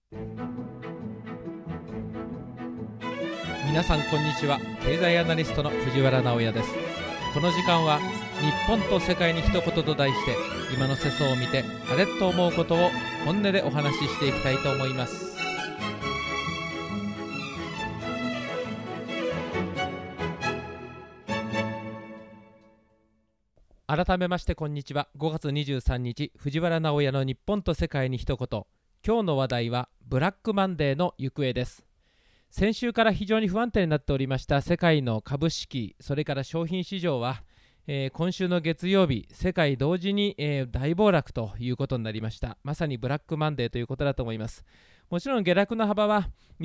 皆さんこんにちは。経済アナリストの藤原直哉です。この時間は日本と世界に一言と題して、今の世相を見てあれと思うことを本音でお話ししていきたいと思います。改めましてこんにちは。5月23日藤原直哉の日本と世界に一言。今日の話題はブラックマンデーの行方です。先週から非常に不安定になっておりました世界の株式、それから商品市場は、今週の月曜日、世界同時に、大暴落ということになりました。まさにブラックマンデーということだと思います。もちろん下落の幅は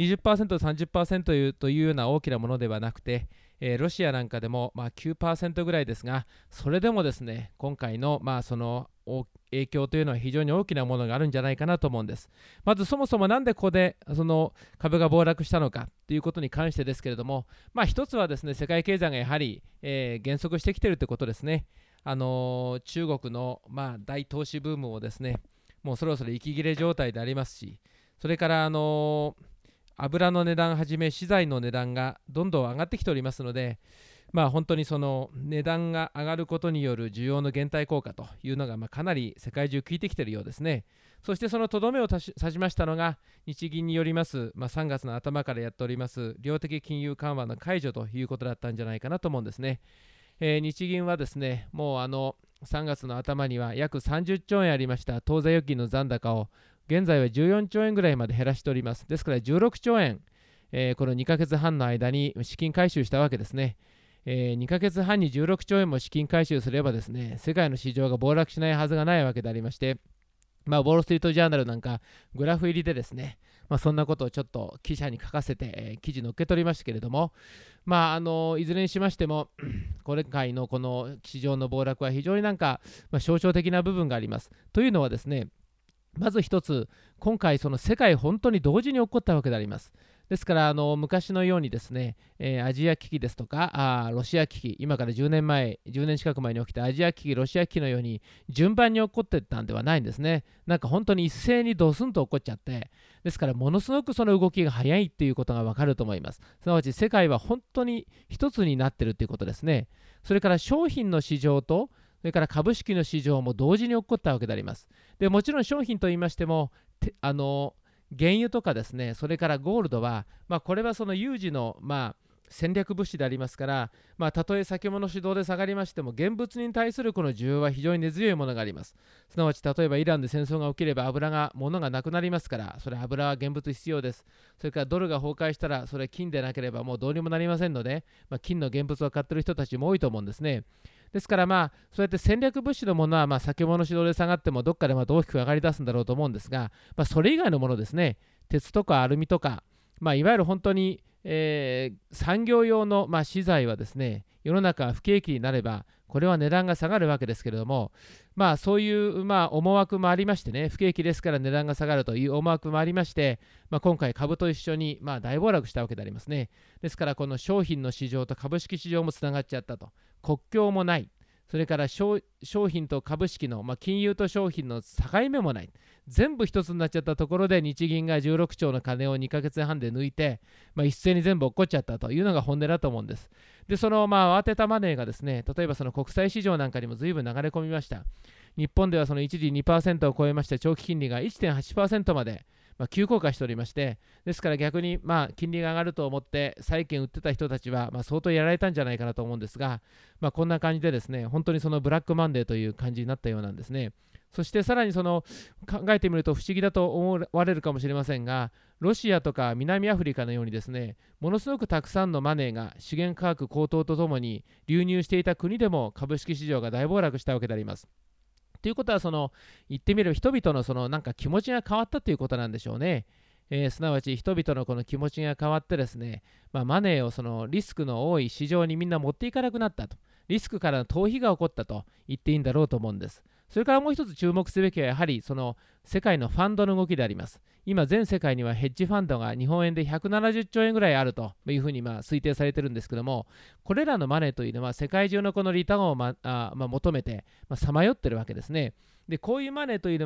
20%、30% というような大きなものではなくて、ロシアなんかでも9% ぐらいですが、それでもですね、今回のその影響というのは非常に大きなものがあるんじゃないかなと思うんです。まずそもそもなんでここでその株が暴落したのかということに関してですけれども、一つはですね、世界経済がやはり、減速してきているということですね。中国の、大投資ブームをですね、もうそろそろ息切れ状態でありますし、それから油の値段はじめ資材の値段がどんどん上がってきておりますので、本当にその値段が上がることによる需要の減退効果というのがかなり世界中効いてきているようですね。そしてそのとどめを刺しましたのが日銀によります、3月の頭からやっております量的金融緩和の解除ということだったんじゃないかなと思うんですね。日銀はですね、もう3月の頭には約30兆円ありました当座預金の残高を現在は14兆円ぐらいまで減らしております。ですから16兆円、この2ヶ月半の間に資金回収したわけですね。2ヶ月半に16兆円も資金回収すればですね、世界の市場が暴落しないはずがないわけでありまして、ウォール・ストリート・ジャーナルなんかグラフ入りでですね、そんなことをちょっと記者に書かせて、記事載っけ取りましたけれども、いずれにしましても今回のこの市場の暴落は非常に象徴的な部分があります。というのはですね、まず一つ、今回その世界本当に同時に起こったわけであります。ですから昔のようにですね、アジア危機ですとかロシア危機、今から10年近く前に起きたアジア危機、ロシア危機のように順番に起こってたんではないんですね。本当に一斉にドスンと起こっちゃって、ですからものすごくその動きが早いっていうことがわかると思います。すなわち世界は本当に一つになってるということですね。それから商品の市場とそれから株式の市場も同時に起こったわけであります。でもちろん商品と言いましても原油とかですね、それからゴールドは、これはその有事の、戦略物資でありますから、たとえ先物主導で下がりましても、現物に対するこの需要は非常に根強いものがあります。すなわち、例えばイランで戦争が起きれば物がなくなりますから、それ油は現物必要です。それからドルが崩壊したら、それ金でなければもうどうにもなりませんので、金の現物を買っている人たちも多いと思うんですね。ですからそうやって戦略物資のものは先物主導で下がってもどっかで大きく上がり出すんだろうと思うんですが、それ以外のものですね、鉄とかアルミとか、いわゆる本当に、産業用の、資材はですね、世の中が不景気になればこれは値段が下がるわけですけれども、そういう、思惑もありましてね、不景気ですから値段が下がるという思惑もありまして、今回株と一緒に、大暴落したわけでありますね。ですからこの商品の市場と株式市場もつながっちゃったと、国境もない、それから商品と株式の、金融と商品の境目もない、全部一つになっちゃったところで日銀が16兆の金を2ヶ月半で抜いて、一斉に全部落っこっちゃったというのが本音だと思うんです。でその慌てたマネーがですね、例えばその国際市場なんかにも随分流れ込みました。日本ではその一時 2% を超えまして長期金利が 1.8% まで急降下しておりまして、ですから逆に金利が上がると思って債券売ってた人たちは相当やられたんじゃないかなと思うんですが、こんな感じでですね、本当にそのブラックマンデーという感じになったようなんですね。そしてさらにその考えてみると不思議だと思われるかもしれませんが、ロシアとか南アフリカのようにですね、ものすごくたくさんのマネーが資源価格高騰とともに流入していた国でも株式市場が大暴落したわけであります。ということは言ってみれば人々の気持ちが変わったということなんでしょうね。すなわち人々のこの気持ちが変わってですね、マネーをそのリスクの多い市場にみんな持っていかなくなったと、リスクからの逃避が起こったと言っていいんだろうと思うんです。それからもう一つ注目すべきはやはりその世界のファンドの動きであります。今全世界にはヘッジファンドが日本円で170兆円ぐらいあるというふうに推定されてるんですけども、これらのマネーというのは世界中のこのリターンを求めてさまよってるわけですね。でこういうマネーというのは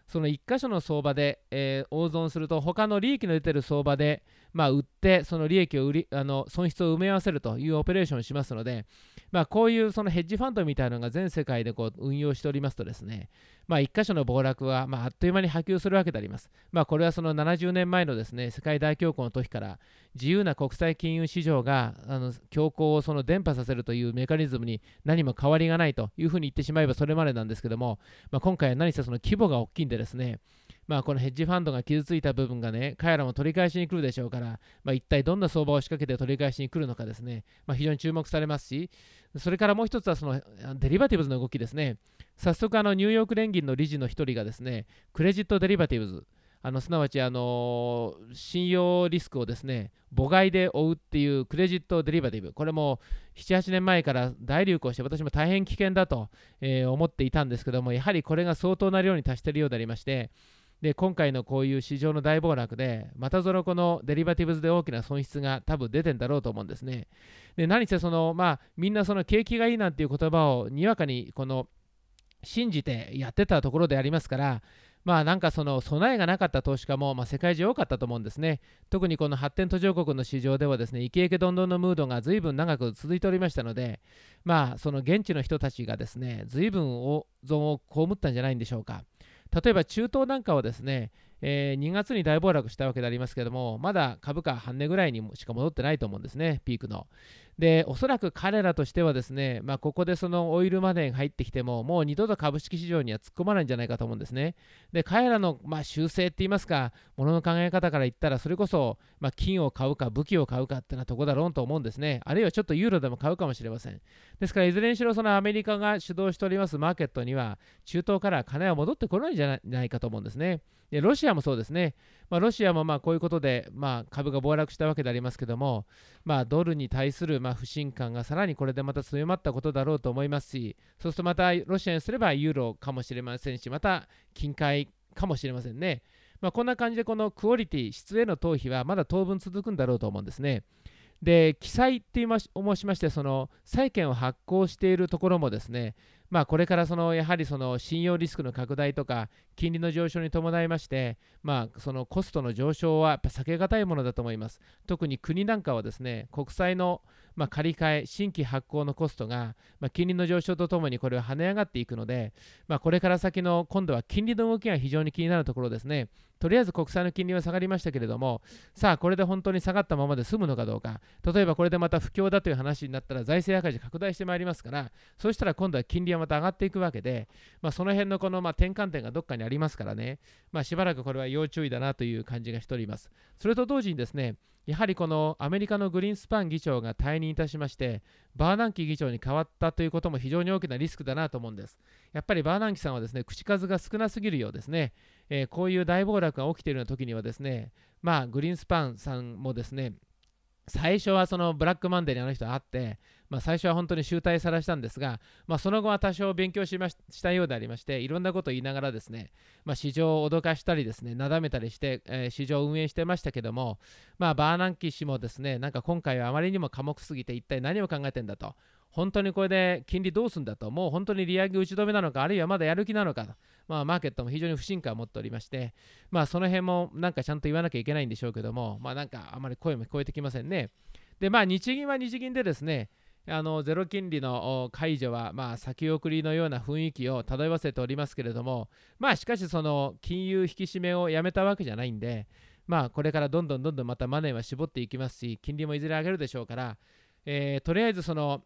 その1箇所の相場で、大損すると他の利益の出てる相場で、売ってその利益を損失を埋め合わせるというオペレーションをしますので、こういうそのヘッジファンドみたいなのが全世界でこう運用しておりますとですね、1箇所の暴落はあっという間に波及するわけであります。これはその70年前のですね、世界大恐慌の時から自由な国際金融市場が恐慌をその伝播させるというメカニズムに何も変わりがないというふうに言ってしまえばそれまでなんですけども、今回は何せその規模が大きいんでですね、このヘッジファンドが傷ついた部分がね、彼らも取り返しに来るでしょうから、一体どんな相場を仕掛けて取り返しに来るのかですね、非常に注目されますし、それからもう一つはそのデリバティブズの動きですね。早速ニューヨーク連銀の理事の一人がですね、クレジットデリバティブズ、すなわち信用リスクをですね、母外で追うっていうクレジットデリバティブ、これも7、8年前から大流行して、私も大変危険だと、思っていたんですけども、やはりこれが相当な量に達しているようでありまして、で今回のこういう市場の大暴落で、またぞろこのデリバティブズで大きな損失が多分出てんだろうと思うんですね。で何せみんなその景気がいいなんていう言葉をにわかに信じてやってたところでありますから、なんかその備えがなかった投資家も、世界中多かったと思うんですね。特にこの発展途上国の市場ではですね、イケイケどんどんのムードが随分長く続いておりましたので、その現地の人たちがですね、随分大損を被ったんじゃないんでしょうか。例えば中東なんかはですね、2月に大暴落したわけでありますけれども、まだ株価半値ぐらいにしか戻ってないと思うんですね、ピークの。で、おそらく彼らとしてはですね、ここでそのオイルマネーが入ってきても、もう二度と株式市場には突っ込まないんじゃないかと思うんですね。で、彼らの修正って言いますか、ものの考え方から言ったら、それこそ、金を買うか武器を買うかってなとこだろうと思うんですね。あるいはちょっとユーロでも買うかもしれません。ですから、いずれにしろそのアメリカが主導しておりますマーケットには、中東から金は戻ってこないんじゃないかと思うんですね。でロシアもそうですね。ロシアもこういうことで、株が暴落したわけでありますけども、ドルに対する不信感がさらにこれでまた強まったことだろうと思いますし、そうするとまたロシアにすればユーロかもしれませんし、また金塊かもしれませんね。こんな感じでこのクオリティ、質への逃避はまだ当分続くんだろうと思うんですね。で、記載って申しまして、その債券を発行しているところもですね、これからやはりその信用リスクの拡大とか、金利の上昇に伴いまして、そのコストの上昇はやっぱ避けがたいものだと思います。特に国なんかはですね、国債の借り換え、新規発行のコストが、金利の上昇とともにこれは跳ね上がっていくので、これから先の今度は金利の動きが非常に気になるところですね。とりあえず国債の金利は下がりましたけれども、さあこれで本当に下がったままで済むのかどうか、例えばこれでまた不況だという話になったら財政赤字拡大してまいりますから、そうしたら今度は金利はまた上がっていくわけで、その辺のこの転換点がどっかにありますからね、しばらくこれは要注意だなという感じがしております。それと同時にですね、やはりこのアメリカのグリーンスパン議長が退任いたしまして、バーナンキ議長に変わったということも非常に大きなリスクだなと思うんです。やっぱりバーナンキさんはですね、口数が少なすぎるようですね。こういう大暴落が起きているような時にはですね、グリーンスパンさんもですね、最初はそのブラックマンデーにあの人会って、最初は本当に醜態さらしたんですが、その後は多少勉強したようでありまして、いろんなことを言いながらですね、市場を脅かしたりですね、なだめたりして、市場を運営してましたけども、バーナンキ氏もですね、なんか今回はあまりにも寡黙すぎて、一体何を考えてんだと。本当にこれで金利どうすんだと、もう本当に利上げ打ち止めなのか、あるいはまだやる気なのかと、マーケットも非常に不信感を持っておりまして、その辺もなんかちゃんと言わなきゃいけないんでしょうけども、なんかあまり声も聞こえてきませんね。で、日銀は日銀でですね、ゼロ金利の解除は先送りのような雰囲気を漂わせておりますけれども、しかしその金融引き締めをやめたわけじゃないんで、これからどんどんまたマネーは絞っていきますし、金利もいずれ上げるでしょうから、とりあえずその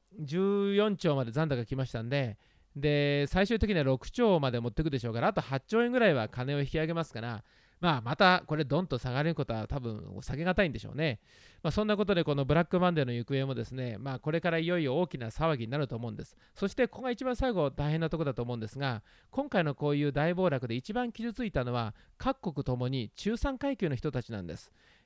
14兆まで残高が来ましたんで、最終的には6兆まで持っていくでしょうから、あと8兆円ぐらいは金を引き上げますから、またこれドンと下がることは多分下げがたいんでしょうね。そんなことでこのブラックマンデーの行方もですね、これからいよいよ大きな騒ぎになると思うんです。そしてここが一番最後大変なところだと思うんですが、今回のこういう大暴落で一番傷ついたのは各国ともに中産階級の人たちなんです。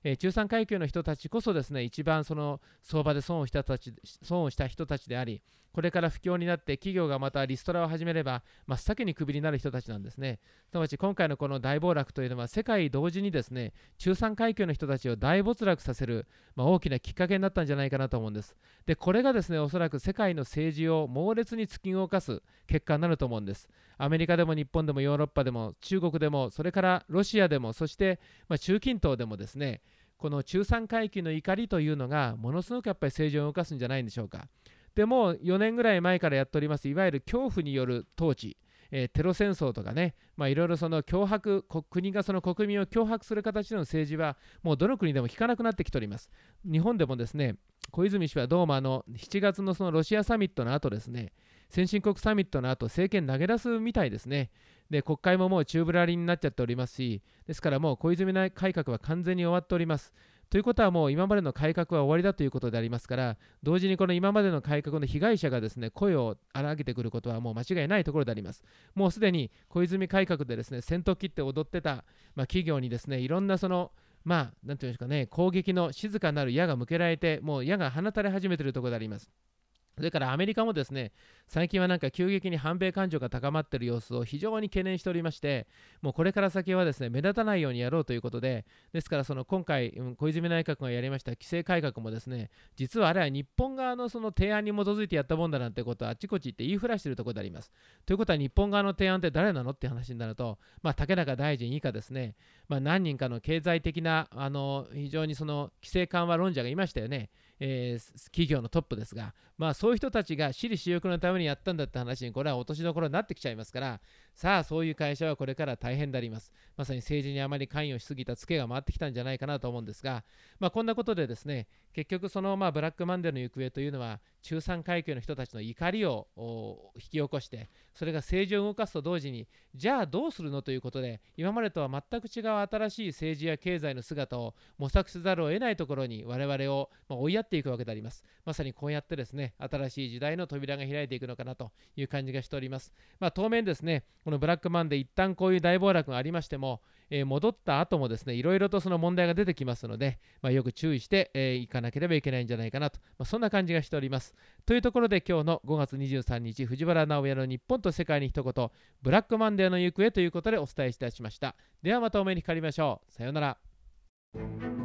中産階級の人たちこそですね、一番その相場で損をした人たちであり、これから不況になって企業がまたリストラを始めれば真っ先にクビになる人たちなんですね。すなわち今回のこの大暴落というのは世界同時にですね、中産階級の人たちを大没落させる、大きなきっかけになったんじゃないかなと思うんです。で、これがですね、おそらく世界の政治を猛烈に突き動かす結果になると思うんです。アメリカでも日本でもヨーロッパでも中国でも、それからロシアでも、そして、中近東でもですね、この中産階級の怒りというのがものすごくやっぱり政治を動かすんじゃないんでしょうか。でも4年ぐらい前からやっておりますいわゆる恐怖による統治、テロ戦争とかね、いろいろその脅迫、国がその国民を脅迫する形での政治はもうどの国でも効かなくなってきております。日本でもですね、小泉氏はどうも7月のそのロシアサミットの後ですね、先進国サミットの後政権投げ出すみたいですね。で、国会ももう宙ぶらりんになっちゃっておりますし、ですからもう小泉改革は完全に終わっております。ということはもう今までの改革は終わりだということでありますから、同時にこの今までの改革の被害者がですね、声を荒げてくることはもう間違いないところであります。もうすでに小泉改革でですね、先頭切って踊ってた、企業にですね、いろんなその、なんていうんですかね、攻撃の静かなる矢が向けられて、もう矢が放たれ始めているところであります。それからアメリカもですね、最近はなんか急激に反米感情が高まっている様子を非常に懸念しておりまして、もうこれから先はですね、目立たないようにやろうということで、ですからその今回、小泉内閣がやりました規制改革もですね、実はあれは日本側のその提案に基づいてやったもんだなんてことはあちこち言って言いふらしているところであります。ということは日本側の提案って誰なのって話になると、竹中大臣以下ですね、何人かの経済的な非常にその規制緩和論者がいましたよね。企業のトップですが、そういう人たちが私利私欲のためにやったんだって話にこれは落としどころになってきちゃいますから、さあそういう会社はこれから大変であります。まさに政治にあまり関与しすぎたツケが回ってきたんじゃないかなと思うんですが、こんなことでですね、結局そのブラックマンデーの行方というのは中産階級の人たちの怒りを引き起こして、それが政治を動かすと同時に、じゃあどうするのということで、今までとは全く違う新しい政治や経済の姿を模索せざるを得ないところに我々を追いやっていくわけであります。まさにこうやってですね、新しい時代の扉が開いていくのかなという感じがしております。当面ですね、このブラックマンデー一旦こういう大暴落がありましても、戻った後もですね、いろいろとその問題が出てきますので、よく注意していかなければいけないんじゃないかなと、そんな感じがしております。というところで今日の5月23日、藤原直哉の日本と世界に一言、ブラックマンデーの行方ということでお伝えいたしました。ではまたお目にかかりましょう。さようなら。